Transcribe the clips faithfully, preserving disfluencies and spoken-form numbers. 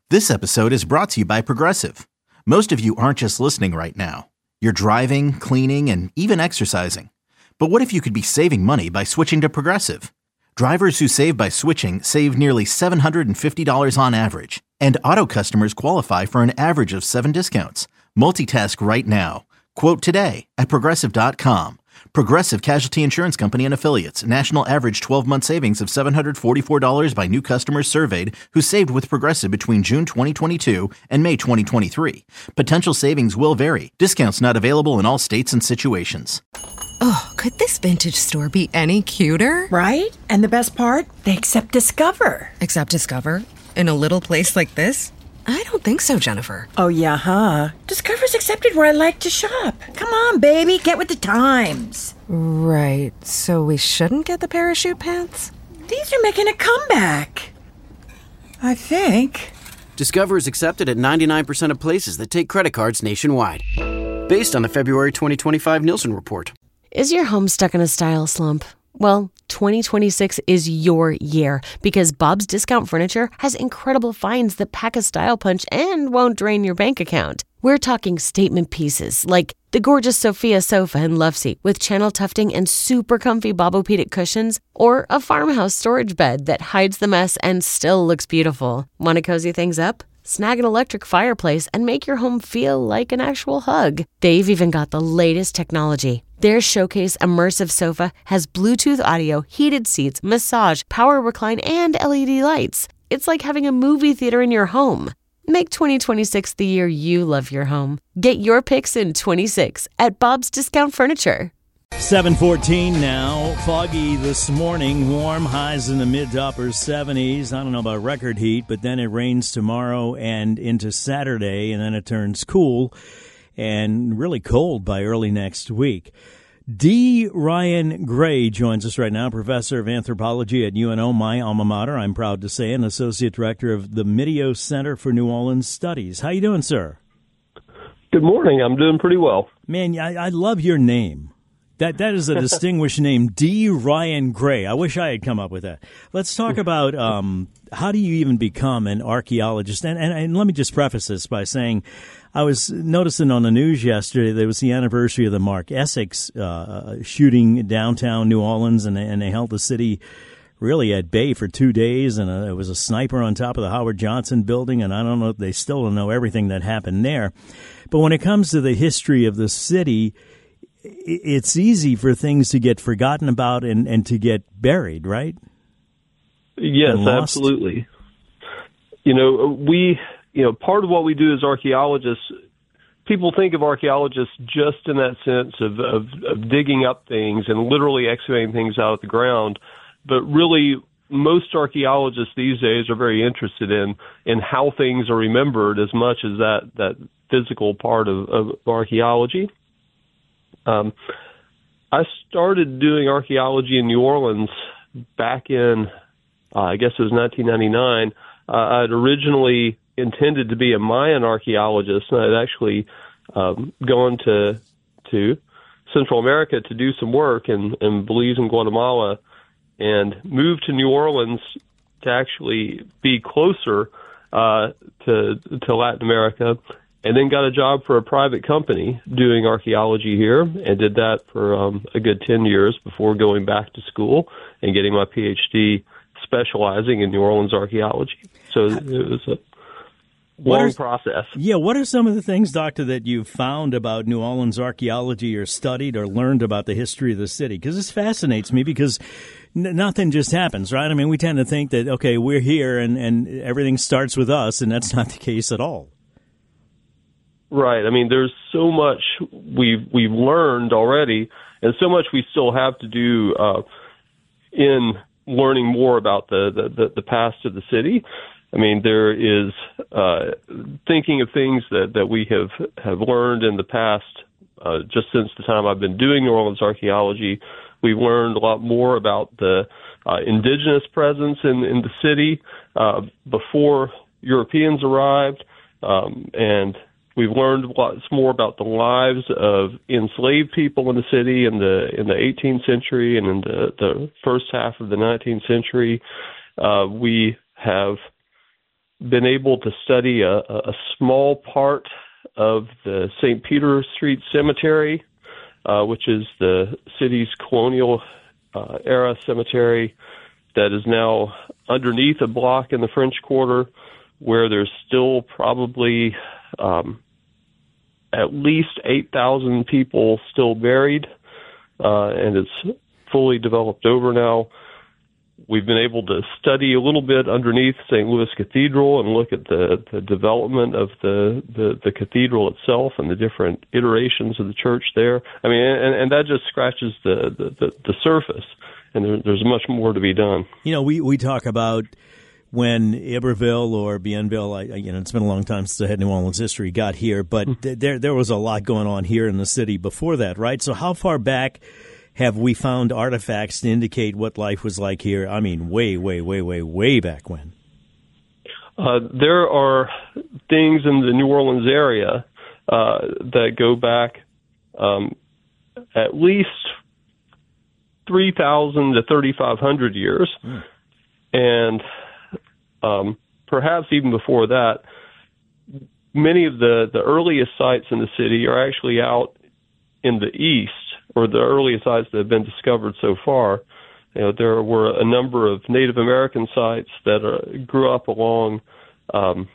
This episode is brought to you by Progressive. Most of you aren't just listening right now. You're driving, cleaning, and even exercising. But what if you could be saving money by switching to Progressive? Drivers who save by switching save nearly seven hundred fifty dollars on average. And auto customers qualify for an average of seven discounts. Multitask right now. Quote today at Progressive dot com. Progressive Casualty Insurance Company and Affiliates. National average twelve-month savings of seven hundred forty-four dollars by new customers surveyed who saved with Progressive between June twenty twenty-two and May twenty twenty-three. Potential savings will vary. Discounts not available in all states and situations. Oh, could this vintage store be any cuter? Right? And the best part? They accept Discover. Accept Discover? In a little place like this? I don't think so, Jennifer. Oh, yeah, huh? Discover's accepted where I like to shop. Come on, baby, get with the times. Right, so we shouldn't get the parachute pants? These are making a comeback. I think. Discover is accepted at ninety-nine percent of places that take credit cards nationwide. Based on the February twenty twenty-five Nielsen report. Is your home stuck in a style slump? Well, twenty twenty-six is your year because Bob's Discount Furniture has incredible finds that pack a style punch and won't drain your bank account. We're talking statement pieces like the gorgeous Sophia sofa and love seat with channel tufting and super comfy Bobopedic cushions, or a farmhouse storage bed that hides the mess and still looks beautiful. Want to cozy things up? Snag an electric fireplace and make your home feel like an actual hug. They've even got the latest technology. Their Showcase Immersive Sofa has Bluetooth audio, heated seats, massage, power recline, and L E D lights. It's like having a movie theater in your home. Make twenty twenty-six the year you love your home. Get your picks in twenty-six at Bob's Discount Furniture. seven fourteen now. Foggy this morning. Warm, highs in the mid to upper seventies. I don't know about record heat, but then it rains tomorrow and into Saturday, and then it turns cool and really cold by early next week. D. Ryan Gray joins us right now, professor of anthropology at U N O, my alma mater, I'm proud to say, and associate director of the Midio Center for New Orleans Studies. How you doing, sir? Good morning. I'm doing pretty well. Man, I, I love your name. That That is a distinguished name, D. Ryan Gray. I wish I had come up with that. Let's talk about um, how do you even become an archaeologist? And, and, and let me just preface this by saying I was noticing on the news yesterday there was the anniversary of the Mark Essex uh, shooting downtown New Orleans, and, and they held the city really at bay for two days, and uh, there was a sniper on top of the Howard Johnson building, and I don't know, they still don't know everything that happened there. But when it comes to the history of the city, it's easy for things to get forgotten about and, and to get buried, right? Yes, absolutely. You know, we, you know, part of what we do as archaeologists, people think of archaeologists just in that sense of, of, of digging up things and literally excavating things out of the ground. But really, most archaeologists these days are very interested in, in how things are remembered as much as that, that physical part of, of archaeology. Um, I started doing archaeology in New Orleans back in, uh, I guess it was nineteen ninety-nine. Uh, I'd originally intended to be a Mayan archaeologist, and I'd actually um, gone to to Central America to do some work in, in Belize and Guatemala, and moved to New Orleans to actually be closer uh, to to Latin America. And then got a job for a private company doing archaeology here, and did that for um, a good ten years before going back to school and getting my P H D specializing in New Orleans archaeology. So it was a long are, process. Yeah, what are some of the things, Doctor, that you've found about New Orleans archaeology or studied or learned about the history of the city? Because this fascinates me because n- nothing just happens, right? I mean, we tend to think that, okay, we're here and, and everything starts with us, and that's not the case at all. Right. I mean, there's so much we've we've learned already, and so much we still have to do uh, in learning more about the, the, the, the past of the city. I mean, there is uh, thinking of things that, that we have, have learned in the past, uh, just since the time I've been doing New Orleans archaeology. We've learned a lot more about the uh, indigenous presence in, in the city uh, before Europeans arrived, um, and we've learned lots more about the lives of enslaved people in the city in the in the eighteenth century and in the, the first half of the nineteenth century. Uh, we have been able to study a, a small part of the Saint Peter Street Cemetery, uh, which is the city's colonial uh, era cemetery that is now underneath a block in the French Quarter, where there's still probably um, at least eight thousand people still buried, uh, and it's fully developed over now. We've been able to study a little bit underneath Saint Louis Cathedral and look at the, the development of the, the, the cathedral itself and the different iterations of the church there. I mean, and, and that just scratches the, the, the, the surface, and there, there's much more to be done. You know, we, we talk about when Iberville or Bienville, I, you know, it's been a long time since I had New Orleans history, got here, but th- there there was a lot going on here in the city before that, right? So how far back have we found artifacts to indicate what life was like here? I mean, way, way, way, way, way back when. Uh, there are things in the New Orleans area uh, that go back um, at least three thousand to thirty-five hundred years. Mm. And um, perhaps even before that, many of the, the earliest sites in the city are actually out in the east, or the earliest sites that have been discovered so far. You know, there were a number of Native American sites that are, grew up along um,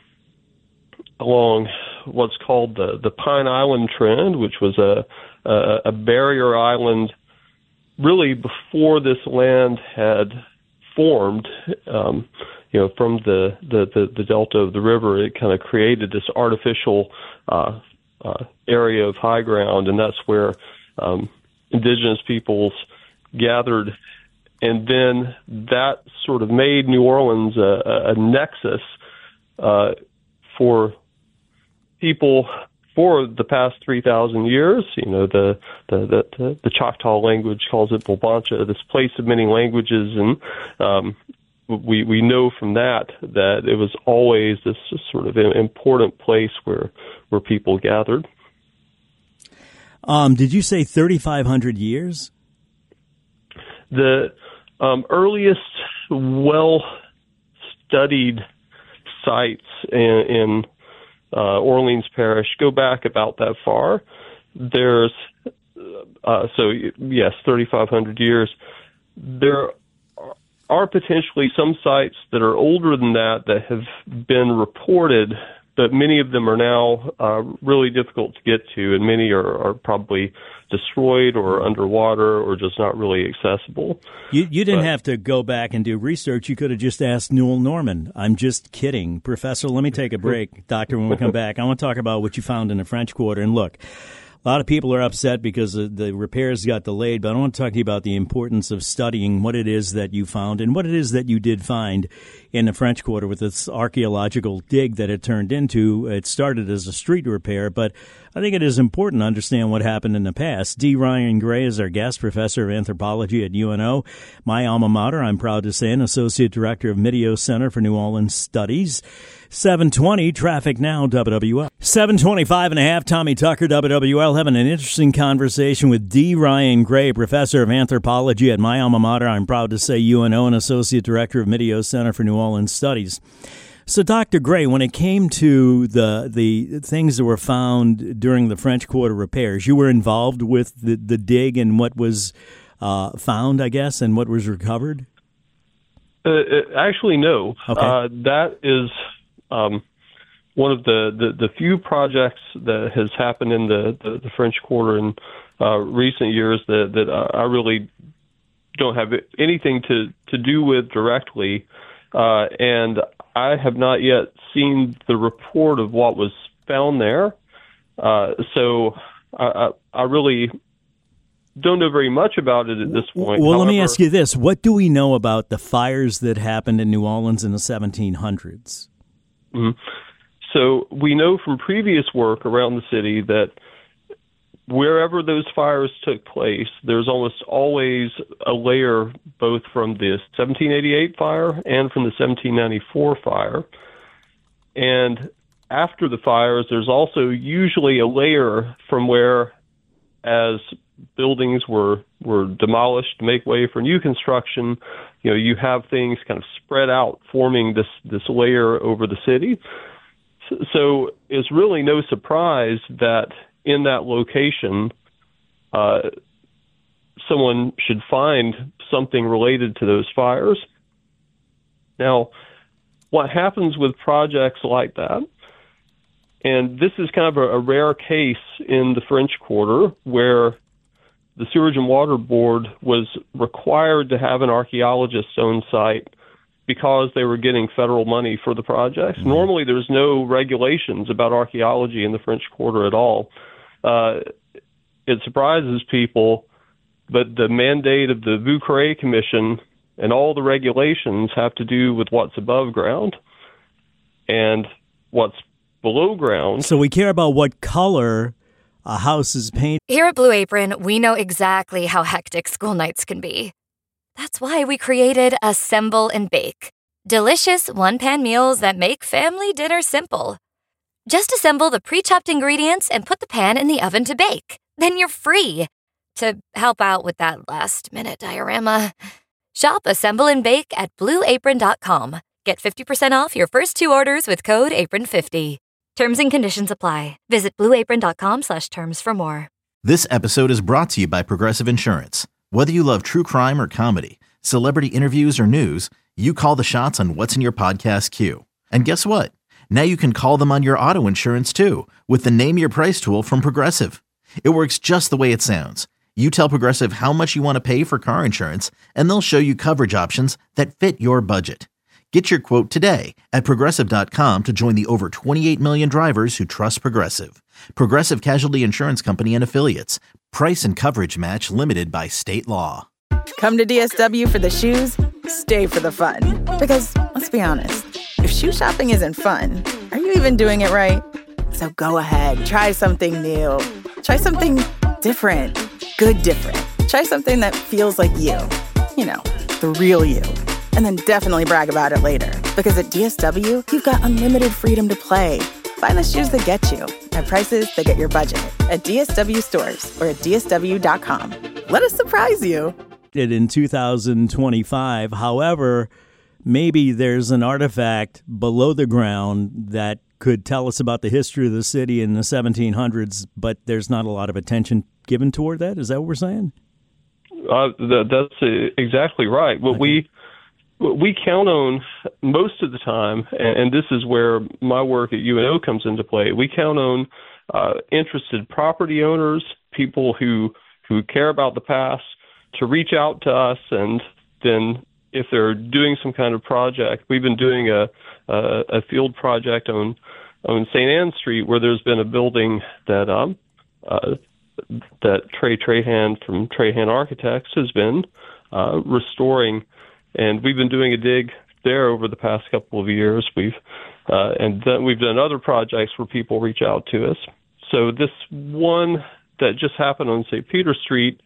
along what's called the, the Pine Island Trend, which was a, a, a barrier island really before this land had formed. Um, you know, from the, the, the, the delta of the river, it kind of created this artificial uh, uh, area of high ground, and that's where um, indigenous peoples gathered, and then that sort of made New Orleans a, a nexus uh, for people for the past three thousand years. You know, the the, the the Choctaw language calls it Bulbancha, this place of many languages, and um, we we know from that that it was always this sort of important place where where people gathered. Um, did you say thirty-five hundred years? The um, earliest well-studied sites in, in uh, Orleans Parish go back about that far. There's, uh, so yes, thirty-five hundred years. There are potentially some sites that are older than that that have been reported, but many of them are now uh, really difficult to get to, and many are, are probably destroyed or underwater or just not really accessible. You, you didn't but, have to go back and do research. You could have just asked Newell Norman. I'm just kidding. Professor, let me take a break. Doctor, when we come back, I want to talk about what you found in the French Quarter. And look, a lot of people are upset because the repairs got delayed, but I want to talk to you about the importance of studying what it is that you found and what it is that you did find in the French Quarter with this archaeological dig that it turned into. It started as a street repair, but I think it is important to understand what happened in the past. D. Ryan Gray is our guest, professor of anthropology at U N O, my alma mater, I'm proud to say, an associate director of Midio Center for New Orleans Studies. seven twenty, traffic now, W W L. seven twenty-five and a half, Tommy Tucker, W W L, having an interesting conversation with D. Ryan Gray, professor of anthropology at my alma mater, I'm proud to say, U N O, and associate director of Midio Center for New Orleans Studies. So, Doctor Gray, when it came to the the things that were found during the French Quarter repairs, you were involved with the, the dig and what was uh, found, I guess, and what was recovered? Uh, actually, no. Okay. Uh, that is um, one of the, the, the few projects that has happened in the, the, the French Quarter in uh, recent years that, that I really don't have anything to, to do with directly. Uh, and I have not yet seen the report of what was found there. Uh, so I, I, I really don't know very much about it at this point. Well, However, let me ask you this. What do we know about the fires that happened in New Orleans in the seventeen hundreds? Mm-hmm. So we know from previous work around the city that wherever those fires took place, there's almost always a layer both from the seventeen eighty-eight fire and from the seventeen ninety-four fire. And after the fires, there's also usually a layer from where, as buildings were, were demolished to make way for new construction. You know, you have things kind of spread out, forming this, this layer over the city. So, so it's really no surprise that in that location, uh, someone should find something related to those fires. Now, what happens with projects like that, and this is kind of a, a rare case in the French Quarter where the Sewerage and Water Board was required to have an archaeologist on site because they were getting federal money for the projects. Mm-hmm. Normally, there's no regulations about archaeology in the French Quarter at all. Uh, it surprises people, but the mandate of the Vieux Carré Commission and all the regulations have to do with what's above ground and what's below ground. So we care about what color a house is painted. Here at Blue Apron, we know exactly how hectic school nights can be. That's why we created Assemble and Bake. Delicious one-pan meals that make family dinner simple. Just assemble the pre-chopped ingredients and put the pan in the oven to bake. Then you're free to help out with that last-minute diorama. Shop Assemble and Bake at blue apron dot com. Get fifty percent off your first two orders with code apron fifty. Terms and conditions apply. Visit blue apron dot com slash terms for more. This episode is brought to you by Progressive Insurance. Whether you love true crime or comedy, celebrity interviews or news, you call the shots on what's in your podcast queue. And guess what? Now you can call them on your auto insurance too with the Name Your Price tool from Progressive. It works just the way it sounds. You tell Progressive how much you want to pay for car insurance, and they'll show you coverage options that fit your budget. Get your quote today at progressive dot com to join the over twenty-eight million drivers who trust Progressive. Progressive Casualty Insurance Company and Affiliates. Price and coverage match limited by state law. Come to D S W for the shoes, stay for the fun. Because, let's be honest, if shoe shopping isn't fun, are you even doing it right? So go ahead, try something new. Try something different. Good different. Try something that feels like you. You know, the real you. And then definitely brag about it later. Because at D S W, you've got unlimited freedom to play. Find the shoes that get you at prices that get your budget at D S W stores or at D S W dot com. Let us surprise you. In two thousand twenty-five, however, maybe there's an artifact below the ground that could tell us about the history of the city in the seventeen hundreds, but there's not a lot of attention given toward that. Is that what we're saying? Uh, that, that's exactly right. What okay. we we count on most of the time, and, and this is where my work at U N O comes into play. We count on uh, interested property owners, people who who care about the past, to reach out to us, and then if they're doing some kind of project, we've been doing a a, a field project on on Saint Anne Street where there's been a building that um uh, that Trey Trahan from Trahan Architects has been uh, restoring, and we've been doing a dig there over the past couple of years. We've uh, and then we've done other projects where people reach out to us. So this one that just happened on Saint Peter Street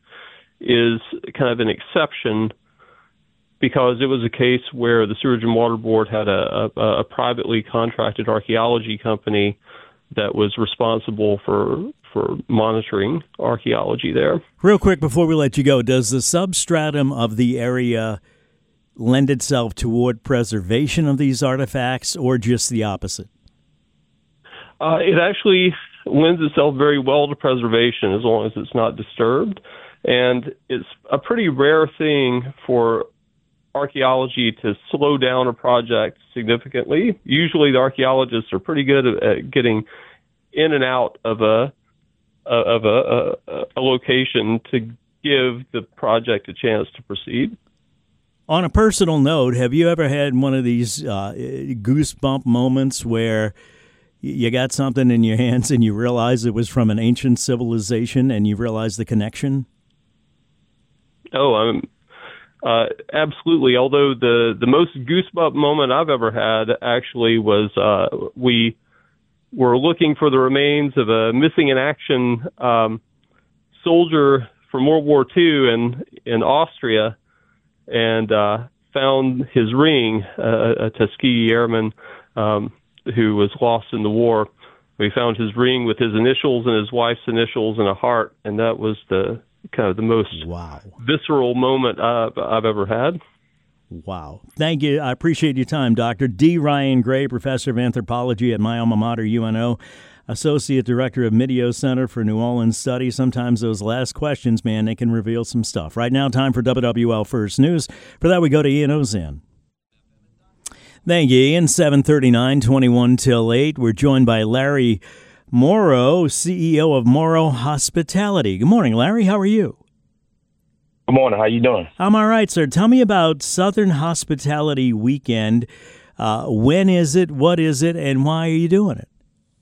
is kind of an exception because it was a case where the Sewerage and Water Board had a, a, a privately contracted archaeology company that was responsible for for monitoring archaeology there. Real quick before we let you go, does the substratum of the area lend itself toward preservation of these artifacts or just the opposite? Uh, it actually lends itself very well to preservation as long as it's not disturbed. And it's a pretty rare thing for archaeology to slow down a project significantly. Usually the archaeologists are pretty good at, at getting in and out of a of a, a, a location to give the project a chance to proceed. On a personal note, have you ever had one of these uh, goosebump moments where you got something in your hands and you realize it was from an ancient civilization and you realize the connection? Oh, I'm uh, absolutely. Although the, the most goosebump moment I've ever had actually was uh, we were looking for the remains of a missing in action um, soldier from World War Two in in Austria, and uh, found his ring, uh, a Tuskegee airman um, who was lost in the war. We found his ring with his initials and his wife's initials and a heart, and that was the kind of the most wow. visceral moment I've, I've ever had. Wow. Thank you. I appreciate your time, Doctor D. Ryan Gray, professor of anthropology at my alma mater, U N O, associate director of Midio Center for New Orleans Studies. Sometimes those last questions, man, they can reveal some stuff. Right now, time for W W L First News. For that, we go to Ian Ozan. Thank you, Ian. seven thirty-nine, twenty-one till eight. We're joined by Larry Morrow, C E O of Morrow Hospitality. Good morning, Larry. How are you? Good morning. How you doing? I'm all right, sir. Tell me about Southern Hospitality Weekend. Uh, when is it? What is it? And why are you doing it?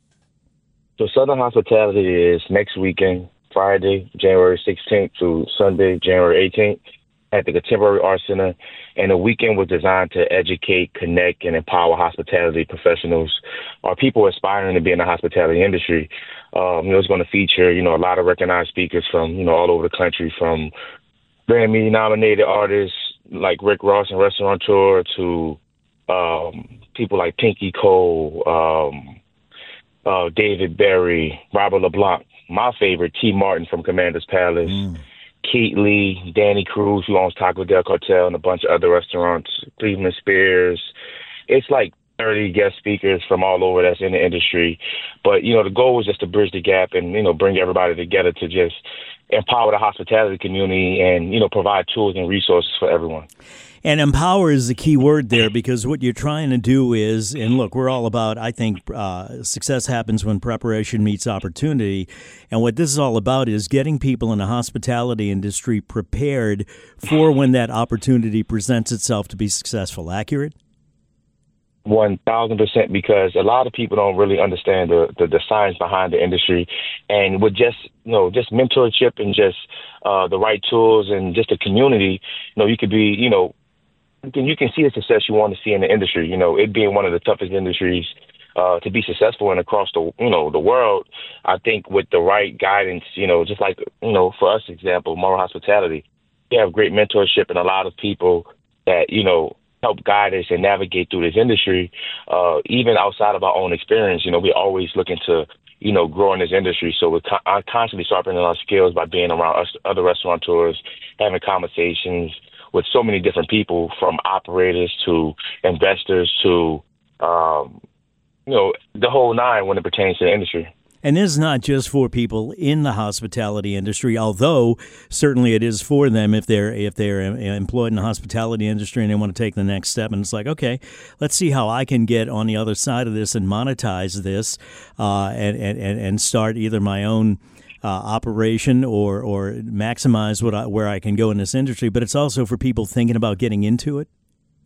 So Southern Hospitality is next weekend, Friday, January sixteenth to Sunday, January eighteenth at the Contemporary Arts Center. And the weekend was designed to educate, connect, and empower hospitality professionals or people aspiring to be in the hospitality industry. Um, you know, it's going to feature, you know, a lot of recognized speakers from, you know, all over the country, from Grammy-nominated artists like Rick Ross and Restaurateur to um, people like Pinky Cole, um, uh, David Berry, Robert LeBlanc, my favorite, T. Martin from Commander's Palace, mm. Keith Lee, Danny Cruz, who owns Taco Del Cartel, and a bunch of other restaurants, Cleveland Spears. It's like thirty guest speakers from all over that's in the industry. But, you know, the goal was just to bridge the gap and, you know, bring everybody together to just empower the hospitality community and, you know, provide tools and resources for everyone. And empower is the key word there, because what you're trying to do is, and look, we're all about, I think, uh, success happens when preparation meets opportunity. And what this is all about is getting people in the hospitality industry prepared for when that opportunity presents itself to be successful. Accurate? One thousand percent, because a lot of people don't really understand the, the, the science behind the industry, and with just you know just mentorship and just uh, the right tools and just a community, you know, you could be you know you can you can see the success you want to see in the industry. You know, it being one of the toughest industries uh, to be successful in across the you know the world. I think with the right guidance, you know, just like you know for us, example, Morrow Hospitality, we have great mentorship and a lot of people that you know. help guide us and navigate through this industry, uh, even outside of our own experience. You know, we're always looking to, you know, grow in this industry. So we're con- constantly sharpening our skills by being around us, other restaurateurs, having conversations with so many different people, from operators to investors to, um, you know, the whole nine when it pertains to the industry. And this is not just for people in the hospitality industry, although certainly it is for them if they're if they're employed in the hospitality industry and they want to take the next step. And it's like, okay, let's see how I can get on the other side of this and monetize this uh, and, and, and start either my own uh, operation or or maximize what I, where I can go in this industry. But it's also for people thinking about getting into it.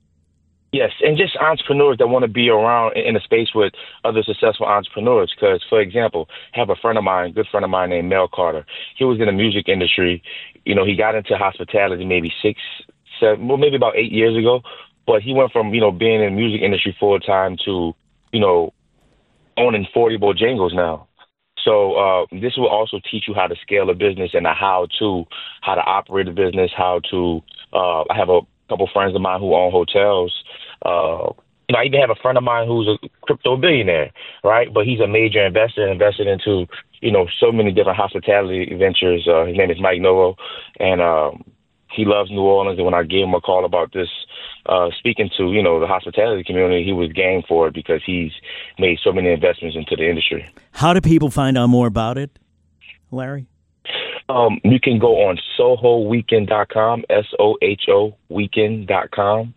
Yes, and just entrepreneurs that want to be around in a space with other successful entrepreneurs. Because, for example, I have a friend of mine, a good friend of mine named Mel Carter. He was in the music industry. You know, he got into hospitality maybe six, seven, well, maybe about eight years ago. But he went from, you know, being in the music industry full time to, you know, owning forty Bojangles now. So uh, this will also teach you how to scale a business and a how to, how to operate a business, how to, uh, I have a couple friends of mine who own hotels. Uh, you know, I even have a friend of mine who's a crypto billionaire, right? But he's a major investor, invested into, you know, so many different hospitality ventures. Uh, his name is Mike Novo, and um, he loves New Orleans. And when I gave him a call about this, uh, speaking to, you know, the hospitality community, he was game for it because he's made so many investments into the industry. How do people find out more about it, Larry? Um, you can go on soho weekend dot com, S O H O weekend dot com.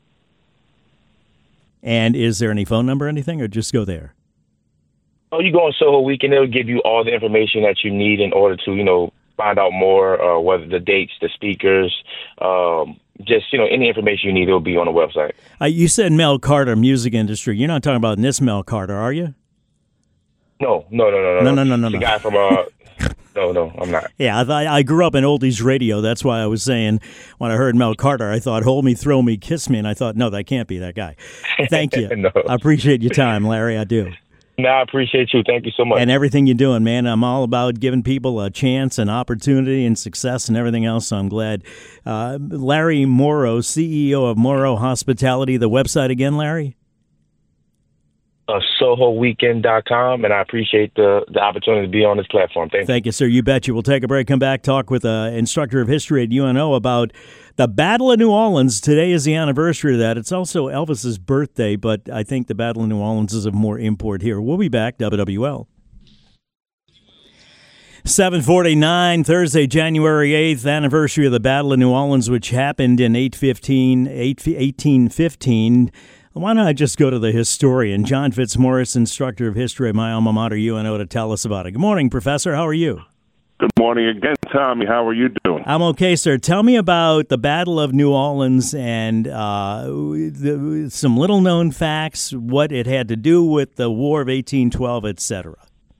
And is there any phone number or anything, or just go there? Oh, you go on Soho Weekend. It'll give you all the information that you need in order to, you know, find out more, uh, whether the dates, the speakers, um, just, you know, any information you need, it'll be on the website. Uh, you said Mel Carter, music industry. You're not talking about this Mel Carter, are you? No, no, no, no, no. No, no, no, no. The no. guy from... Uh, No, no, I'm not. Yeah, I, I grew up in oldies radio. That's why I was saying when I heard Mel Carter, I thought, hold me, throw me, kiss me. And I thought, no, that can't be that guy. Thank you. No. I appreciate your time, Larry. I do. No, I appreciate you. Thank you so much. And everything you're doing, man. I'm all about giving people a chance and opportunity and success and everything else. So I'm glad. Uh, Larry Morrow, C E O of Morrow Hospitality. The website again, Larry? uh, soho weekend dot com, and I appreciate the, the opportunity to be on this platform. Thank you. Thank you, sir. You betcha. We'll take a break, come back, talk with an instructor of history at U N O about the Battle of New Orleans. Today is the anniversary of that. It's also Elvis's birthday, but I think the Battle of New Orleans is of more import here. We'll be back, W W L. seven forty-nine, Thursday, January eighth, anniversary of the Battle of New Orleans, which happened in eighteen fifteen. Why don't I just go to the historian, John Fitzmaurice, instructor of history at my alma mater, U N O, to tell us about it. Good morning, Professor. How are you? Good morning again, Tommy. How are you doing? I'm okay, sir. Tell me about the Battle of New Orleans and uh, the, some little-known facts, what it had to do with the War of eighteen twelve, et cetera.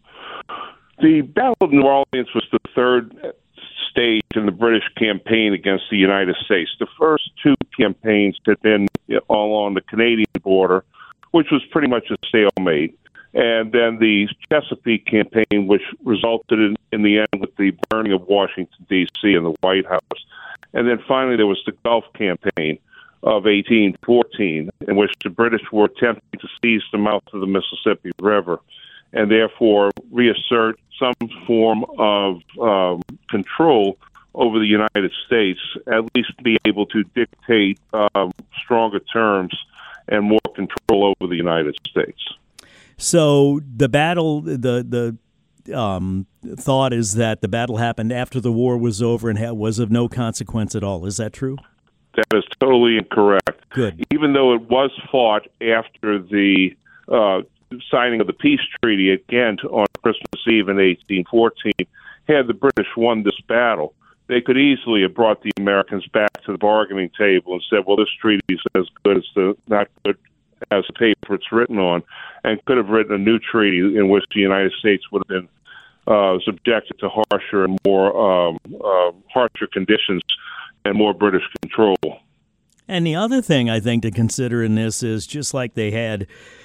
The Battle of New Orleans was the third stage in the British campaign against the United States. The first two campaigns had been all on the Canadian border, which was pretty much a stalemate. And then the Chesapeake campaign, which resulted in, in the end with the burning of Washington, D C and the White House. And then finally there was the Gulf campaign of eighteen fourteen, in which the British were attempting to seize the mouth of the Mississippi River and therefore reassert some form of um, control over the United States, at least be able to dictate um, stronger terms and more control over the United States. So the battle, the the um, thought is that the battle happened after the war was over and ha- was of no consequence at all. Is that true? That is totally incorrect. Good. Even though it was fought after the uh, signing of the peace treaty at Ghent on Christmas Eve in eighteen fourteen, had the British won this battle, they could easily have brought the Americans back to the bargaining table and said, well, this treaty is as good as the not good as the paper it's written on, and could have written a new treaty in which the United States would have been uh, subjected to harsher and more um, uh, harsher conditions and more British control. And the other thing I think to consider in this is just like they had,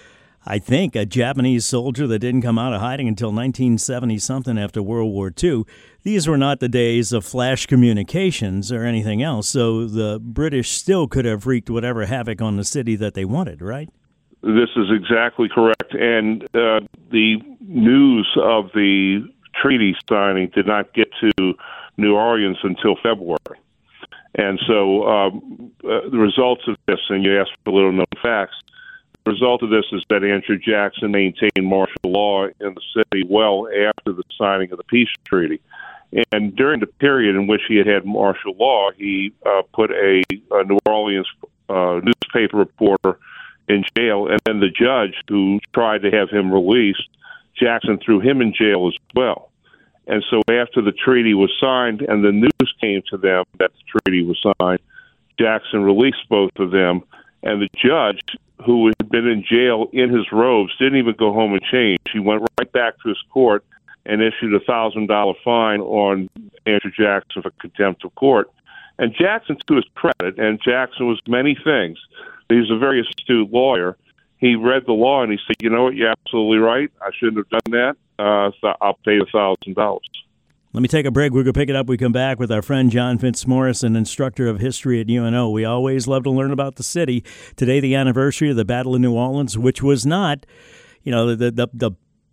I think, a Japanese soldier that didn't come out of hiding until nineteen seventy-something after World War Two. These were not the days of flash communications or anything else, so the British still could have wreaked whatever havoc on the city that they wanted, right? This is exactly correct. And uh, the news of the treaty signing did not get to New Orleans until February. And so um, uh, the results of this, and you asked for little-known facts, the result of this is that Andrew Jackson maintained martial law in the city well after the signing of the peace treaty. And during the period in which he had had martial law, he uh, put a, a New Orleans uh, newspaper reporter in jail, and then the judge who tried to have him released, Jackson threw him in jail as well. And so after the treaty was signed and the news came to them that the treaty was signed, Jackson released both of them, and the judge, who had been in jail in his robes, didn't even go home and change. He went right back to his court and issued a one thousand dollars fine on Andrew Jackson for contempt of court. And Jackson, to his credit, and Jackson was many things, he's a very astute lawyer. He read the law and he said, you know what, you're absolutely right. I shouldn't have done that. Uh, so I'll pay the one thousand dollars. Let me take a break. We're going to pick it up. We come back with our friend John Fitzmaurice, an instructor of history at U N O. We always love to learn about the city. Today, the anniversary of the Battle of New Orleans, which was not, you know, the the, the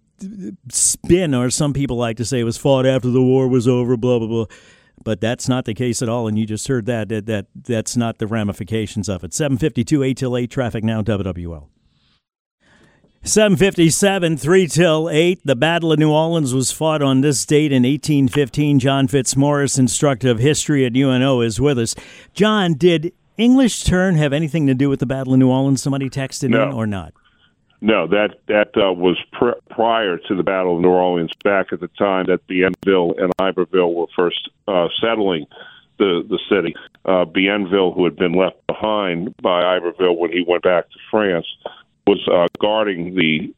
spin, or some people like to say it was fought after the war was over, blah, blah, blah. But that's not the case at all, and you just heard that. That, that that's not the ramifications of it. seven fifty-two, eight till eight, traffic now, W W L. seven fifty-seven, three till eight. The Battle of New Orleans was fought on this date in eighteen fifteen. John Fitzmaurice, instructor of history at U N O, is with us. John, did English Turn have anything to do with the Battle of New Orleans? Somebody texted no. in or not? No, that that uh, was pr- prior to the Battle of New Orleans, back at the time that Bienville and Iberville were first uh, settling the, the city. Uh, Bienville, who had been left behind by Iberville when he went back to France, was uh, guarding the,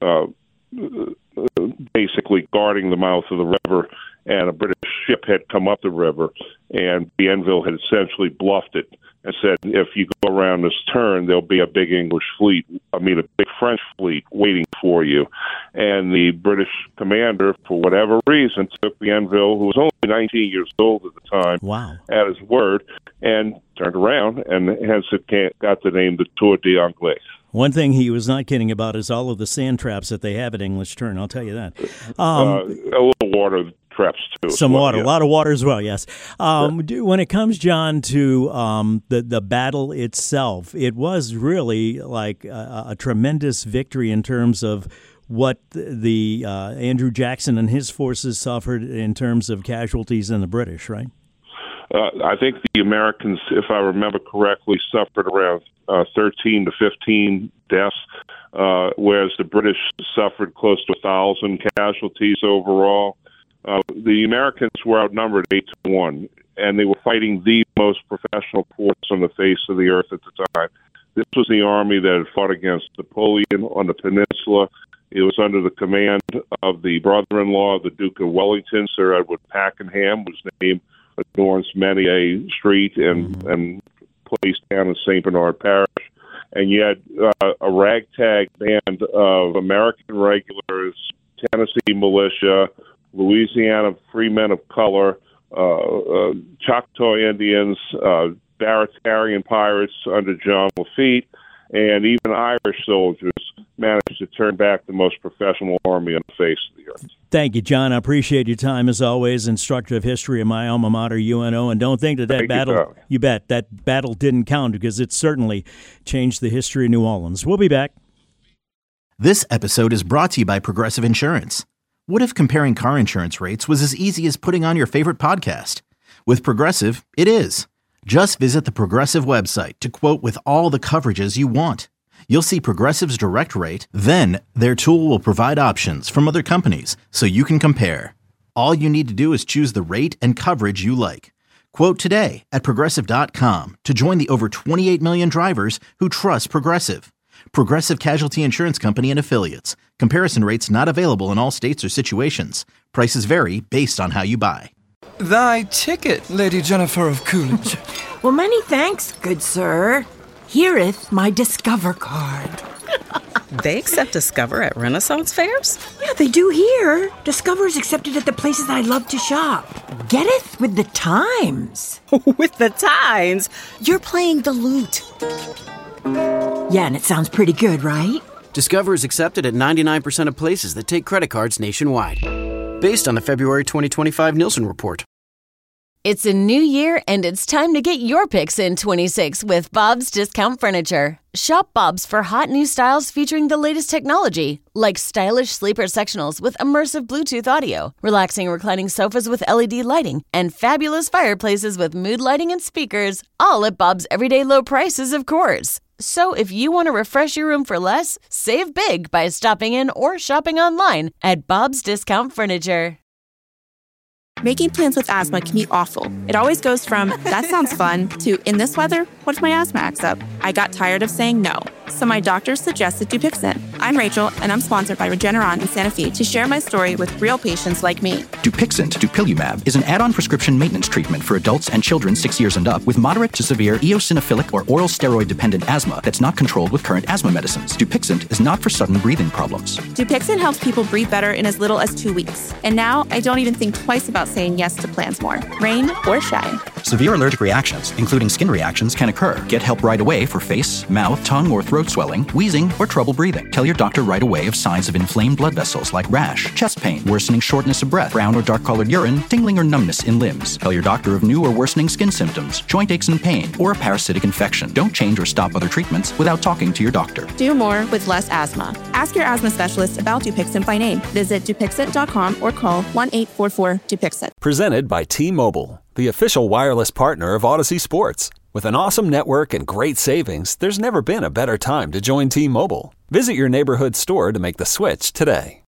uh, basically guarding the mouth of the river, and a British ship had come up the river, and Bienville had essentially bluffed it and said, if you go around this turn, there'll be a big English fleet, I mean, a big French fleet waiting for you. And the British commander, for whatever reason, took Bienville, who was only nineteen years old at the time, wow. at his word, and turned around, and hence it got the name the Tour d'Anglais. One thing he was not kidding about is all of the sand traps that they have at English Turn. I'll tell you that. Um, uh, a little water traps too. Some well, water, yeah. a lot of water as well. Yes. Um, yeah. do, when it comes, John, to um, the the battle itself, it was really like a, a tremendous victory in terms of what the uh, Andrew Jackson and his forces suffered in terms of casualties in the British, right? Uh, I think the Americans, if I remember correctly, suffered around uh, thirteen to fifteen deaths, uh, whereas the British suffered close to one thousand casualties overall. Uh, the Americans were outnumbered eight to one, and they were fighting the most professional force on the face of the earth at the time. This was the army that had fought against Napoleon on the peninsula. It was under the command of the brother-in-law of the Duke of Wellington, Sir Edward Pakenham, whose name adorns many a street and, mm-hmm. and place down in Saint Bernard Parish. And you had uh, a ragtag band of American regulars, Tennessee militia, Louisiana Free Men of Color, uh, uh, Choctaw Indians, uh, Baratarian pirates under John Lafitte, and even Irish soldiers managed to turn back the most professional army on the face of the earth. Thank you, John. I appreciate your time as always. Instructor of history of my alma mater, U N O. And don't think that that Thank battle, you, you bet, that battle didn't count because it certainly changed the history of New Orleans. We'll be back. This episode is brought to you by Progressive Insurance. What if comparing car insurance rates was as easy as putting on your favorite podcast? With Progressive, it is. Just visit the Progressive website to quote with all the coverages you want. You'll see Progressive's direct rate, then their tool will provide options from other companies so you can compare. All you need to do is choose the rate and coverage you like. Quote today at Progressive dot com to join the over twenty-eight million drivers who trust Progressive. Progressive Casualty Insurance Company and Affiliates. Comparison rates not available in all states or situations. Prices vary based on how you buy. Thy ticket, Lady Jennifer of Coolidge. Well, many thanks, good sir. Hereeth my Discover card. They accept Discover at Renaissance fairs? Yeah, they do here. Discover is accepted at the places I love to shop. Getteth with the times. With the times? You're playing the lute. Yeah, and it sounds pretty good, right? Discover is accepted at ninety-nine percent of places that take credit cards nationwide. Based on the February twenty twenty-five Nielsen report. It's a new year, and it's time to get your picks in twenty-six with Bob's Discount Furniture. Shop Bob's for hot new styles featuring the latest technology, like stylish sleeper sectionals with immersive Bluetooth audio, relaxing reclining sofas with L E D lighting, and fabulous fireplaces with mood lighting and speakers, all at Bob's everyday low prices, of course. So if you want to refresh your room for less, save big by stopping in or shopping online at Bob's Discount Furniture. Making plans with asthma can be awful. It always goes from, that sounds fun, to, in this weather, what if my asthma acts up? I got tired of saying no, so my doctor suggested Dupixent. I'm Rachel, and I'm sponsored by Regeneron in Santa Fe to share my story with real patients like me. Dupixent, dupilumab, is an add-on prescription maintenance treatment for adults and children six years and up with moderate to severe eosinophilic or oral steroid-dependent asthma that's not controlled with current asthma medicines. Dupixent is not for sudden breathing problems. Dupixent helps people breathe better in as little as two weeks. And now I don't even think twice about saying yes to plans more, rain or shine. Severe allergic reactions, including skin reactions, can occur. Get help right away for face, mouth, tongue, or throat swelling, wheezing, or trouble breathing. Tell your doctor right away of signs of inflamed blood vessels like rash, chest pain, worsening shortness of breath, brown or dark-colored urine, tingling or numbness in limbs. Tell your doctor of new or worsening skin symptoms, joint aches and pain, or a parasitic infection. Don't change or stop other treatments without talking to your doctor. Do more with less asthma. Ask your asthma specialist about Dupixent by name. Visit Dupixent dot com or call one eight four four Dupixent. Presented by T-Mobile, the official wireless partner of Odyssey Sports. With an awesome network and great savings, there's never been a better time to join T-Mobile. Visit your neighborhood store to make the switch today.